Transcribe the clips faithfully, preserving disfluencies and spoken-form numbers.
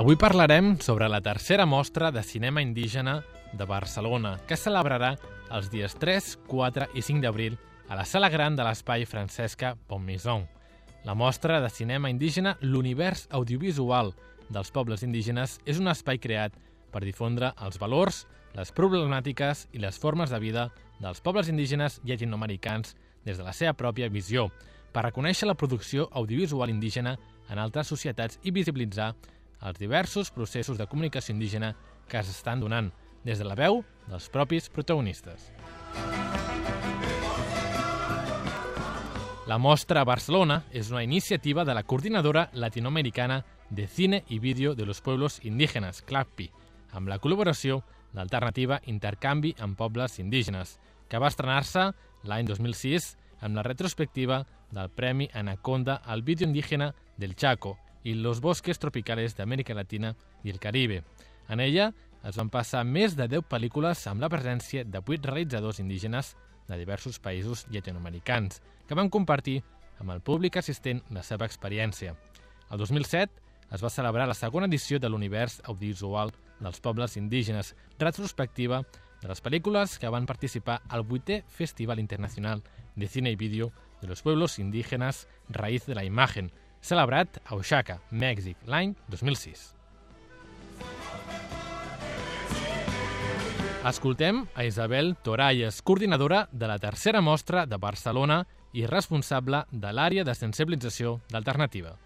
Avui parlarem sobre la tercera mostra de cinema indígena de Barcelona, que es celebrarà els dies tres, quatre i cinc d'abril a la Sala Gran de l'Espai Francesca Bonnemaison. La mostra de cinema indígena L'univers audiovisual dels pobles indígenes és un espai creat per difondre els valors, les problemàtiques i les formes de vida dels pobles indígenes llatinoamericans des de la seva pròpia visió, per reconèixer la producció audiovisual indígena en altres societats i visibilitzar els diversos processos de comunicació indígena que s'estan donant des de la veu dels propis protagonistes. La mostra a Barcelona és una iniciativa de la Coordinadora Latinoamericana de Cine y Vídeo de los Pueblos Indígenas, CLACPI, amb la col·laboració d'Alternativa Intercanvi amb Pobles Indígenes, que va estrenar-se l'any dos mil sis amb la retrospectiva del Premi Anaconda al vídeo indígena del Chaco i los bosques tropicales d'Amèrica Latina i el Caribe. En ella es van passar més de deu pel·lícules amb la presència de vuit realitzadors indígenes de diversos països llatinoamericans, que van compartir amb el públic assistent la seva experiència. El dos mil set es va celebrar la segona edició de l'univers audiovisual dels pobles indígenes, retrospectiva de les pel·lícules que van participar al vuitè Festival Internacional de Cine y Vídeo de los Pueblos Indígenes Raíz de la Imagen, celebrat a Oaxaca, Mèxic, l'any dos mil sis. Escoltem a Isabel Toralles, coordinadora de la tercera mostra de Barcelona i responsable de l'àrea de sensibilització d'Alternativa.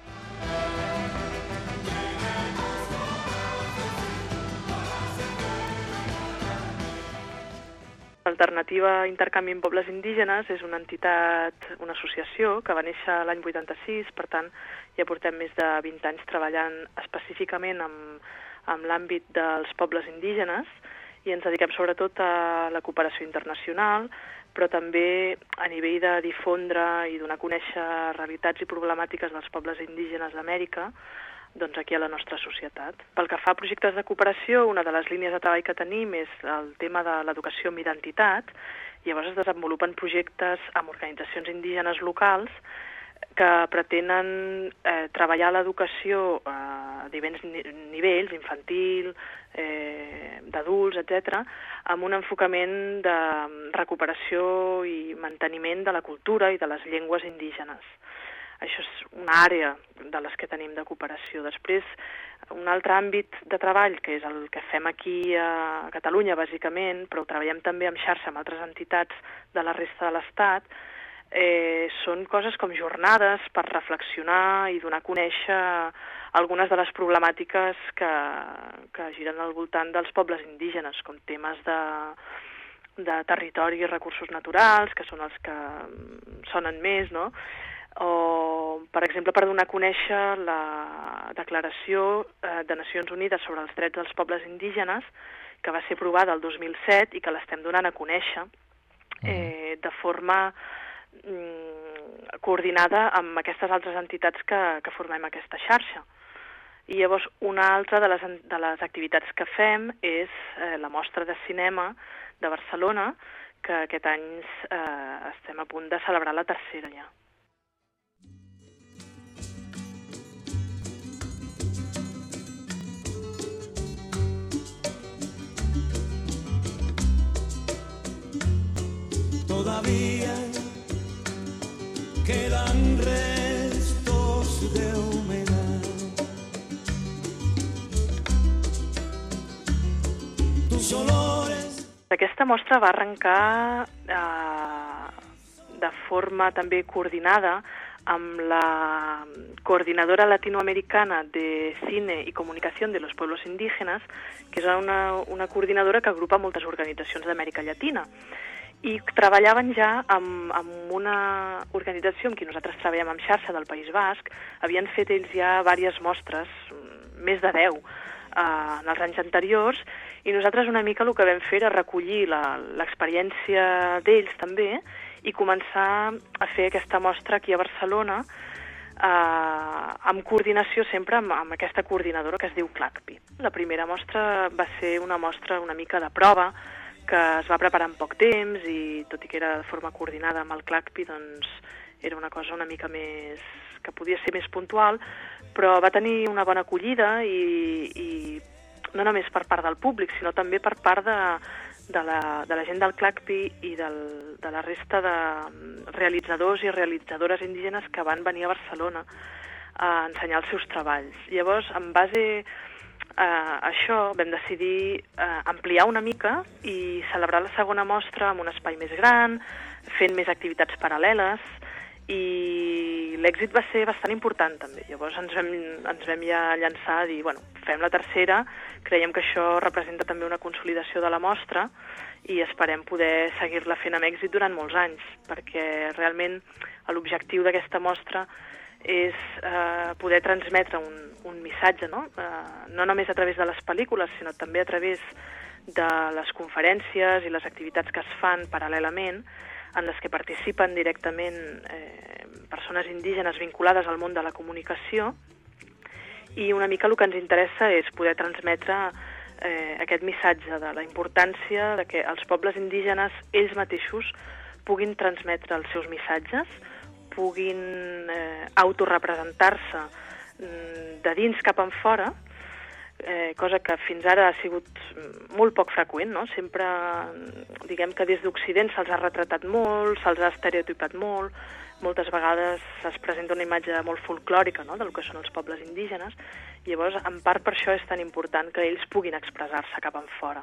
L'Alternativa Intercanvi amb Pobles Indígenes és una entitat, una associació que va néixer l'any vuitanta-sis, per tant ja portem més de vint anys treballant específicament amb, amb l'àmbit dels pobles indígenes i ens dediquem sobretot a la cooperació internacional, però també a nivell de difondre i donar a conèixer realitats i problemàtiques dels pobles indígenes d'Amèrica, doncs aquí a la nostra societat. Pel que fa a projectes de cooperació, una de les línies de treball que tenim és el tema de l'educació amb identitat. Llavors es desenvolupen projectes amb organitzacions indígenes locals que pretenen eh, treballar l'educació a diferents nivells, infantil, eh, d'adults, etcètera, amb un enfocament de recuperació i manteniment de la cultura i de les llengües indígenes. Això és una àrea de les que tenim de cooperació. Després, un altre àmbit de treball, que és el que fem aquí a Catalunya, bàsicament, però treballem també en xarxa amb altres entitats de la resta de l'Estat, eh, són coses com jornades per reflexionar i donar a conèixer algunes de les problemàtiques que, que giren al voltant dels pobles indígenes, com temes de... de territori i recursos naturals, que són els que sonen més, no?, o, per exemple, per donar a conèixer la Declaració de Nacions Unides sobre els drets dels pobles indígenes, que va ser aprovada el dos mil set i que l'estem donant a conèixer eh, de forma mm, coordinada amb aquestes altres entitats que, que formem aquesta xarxa. I llavors una altra de les, de les activitats que fem és eh, la mostra de cinema de Barcelona, que aquest any eh, estem a punt de celebrar la tercera ja. Todavía quedan restos de humedad. Tus olores. Aquesta mostra va arrencar eh, de forma també coordinada amb la Coordinadora Latinoamericana de Cine y Comunicación de los Pueblos Indígenas, que és una, una coordinadora que agrupa moltes organitzacions d'Amèrica Llatina. I treballaven ja amb, amb una organització amb qui nosaltres treballem en xarxa del País Basc. Havien fet ells ja diverses mostres, més de deu, eh, en els anys anteriors, i nosaltres una mica el que vam fer era recollir l'experiència d'ells també i començar a fer aquesta mostra aquí a Barcelona eh, amb coordinació sempre amb, amb aquesta coordinadora que es diu CLACPI. La primera mostra va ser una mostra una mica de prova, que es va preparar en poc temps i tot i que era de forma coordinada amb el CLACPI, doncs era una cosa una mica més... que podia ser més puntual, però va tenir una bona acollida i, i no només per part del públic, sinó també per part de, de, la, de la gent del CLACPI i del, de la resta de realitzadors i realitzadores indígenes que van venir a Barcelona a ensenyar els seus treballs. Llavors, en base a això, vam decidir eh, ampliar una mica i celebrar la segona mostra en un espai més gran, fent més activitats paral·leles, i l'èxit va ser bastant important també. Llavors ens vam, ens vam ja llançar a dir, bueno, fem la tercera, creiem que això representa també una consolidació de la mostra i esperem poder seguir-la fent amb èxit durant molts anys, perquè realment l'objectiu d'aquesta mostra és eh, poder transmetre un, un missatge, no? Eh, no només a través de les pel·lícules, sinó també a través de les conferències i les activitats que es fan paral·lelament, en les que participen directament eh, persones indígenes vinculades al món de la comunicació, i una mica el que ens interessa és poder transmetre eh, aquest missatge de la importància de que els pobles indígenes ells mateixos puguin transmetre els seus missatges, puguin eh, autorrepresentar-se de dins cap en fora, eh, cosa que fins ara ha sigut molt poc freqüent, no? Sempre, diguem que des d'Occident se'ls ha retratat molt, se'ls ha estereotipat molt, moltes vegades es presenta una imatge molt folclòrica, no?, del que són els pobles indígenes, i llavors, en part per això és tan important que ells puguin expressar-se cap en fora.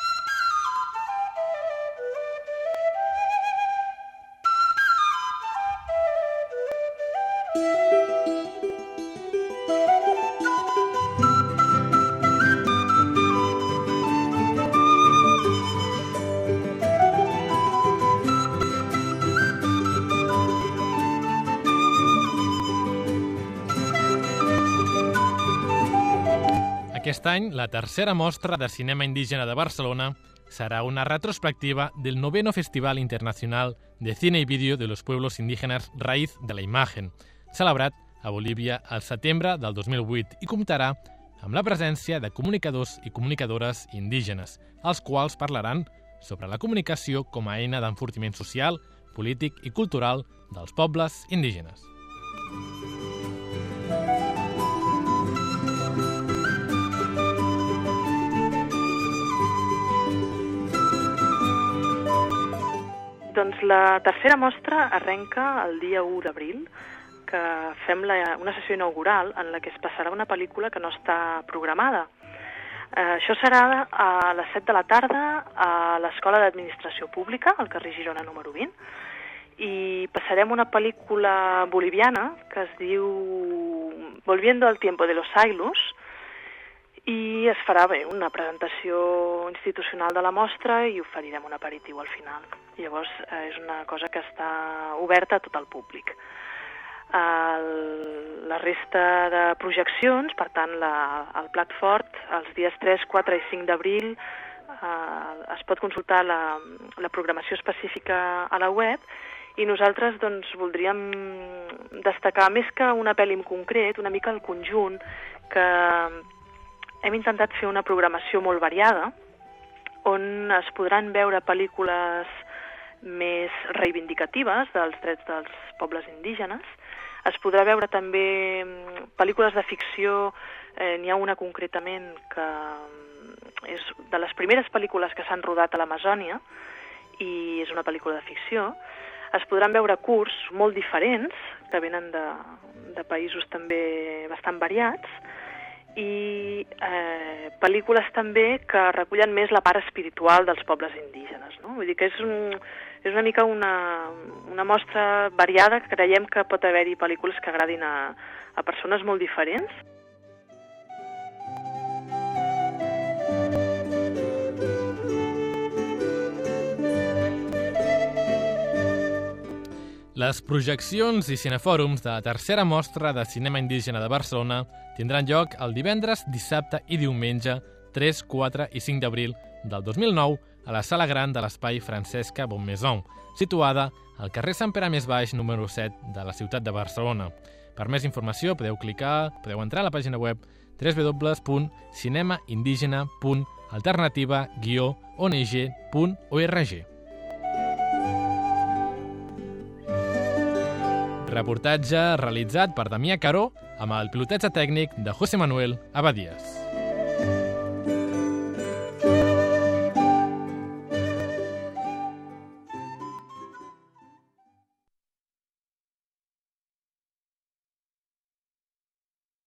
Aquest any, la tercera mostra de cinema indígena de Barcelona serà una retrospectiva del noveno Festival Internacional de Cine y Vídeo de los Pueblos Indígenas Raíz de la Imagen, celebrat a Bolívia al setembre del dos mil vuit i comptarà amb la presència de comunicadors i comunicadores indígenes, els quals parlaran sobre la comunicació com a eina d'enfortiment social, polític i cultural dels pobles indígenes. Doncs la tercera mostra arrenca el dia u d'abril, que fem la, una sessió inaugural en la que es passarà una pel·lícula que no està programada. Eh, això serà a les set de la tarda a l'Escola d'Administració Pública, al carrer Girona número vint, i passarem una pel·lícula boliviana que es diu Volviendo al tiempo de los Aylus, i es farà bé una presentació institucional de la mostra i oferirem un aperitiu al final. Llavors eh, és una cosa que està oberta a tot el públic. El, la resta de projeccions, per tant la, el plat fort, els dies tres, quatre i cinc d'abril eh, es pot consultar la, la programació específica a la web, i nosaltres doncs, voldríem destacar, més que una pel·li en concret, una mica el conjunt, que hem intentat fer una programació molt variada, on es podran veure pel·lícules més reivindicatives dels drets dels pobles indígenes. Es podrà veure també pel·lícules de ficció, eh, n'hi ha una concretament que és de les primeres pel·lícules que s'han rodat a l'Amazònia, i és una pel·lícula de ficció. Es podran veure curts molt diferents, que venen de, de països també bastant variats, i eh, pel·lícules també que recullen més la part espiritual dels pobles indígenes, no? Vull dir que és, un, és una mica una, una mostra variada, que creiem que pot haver-hi pel·lícules que agradin a, a persones molt diferents. Les projeccions i cinefòrums de la tercera mostra de cinema indígena de Barcelona tindran lloc el divendres, dissabte i diumenge tres, quatre i cinc d'abril del dos mil nou a la Sala Gran de l'Espai Francesca Bonmaison, situada al carrer Sant Pere Més Baix número set de la ciutat de Barcelona. Per més informació podeu clicar, podeu entrar a la pàgina web w w w punt cinema indígena punt alternativa guió o n g punt org. Reportatge realitzat per Damià Caró amb el pilotatge tècnic de José Manuel Abadías.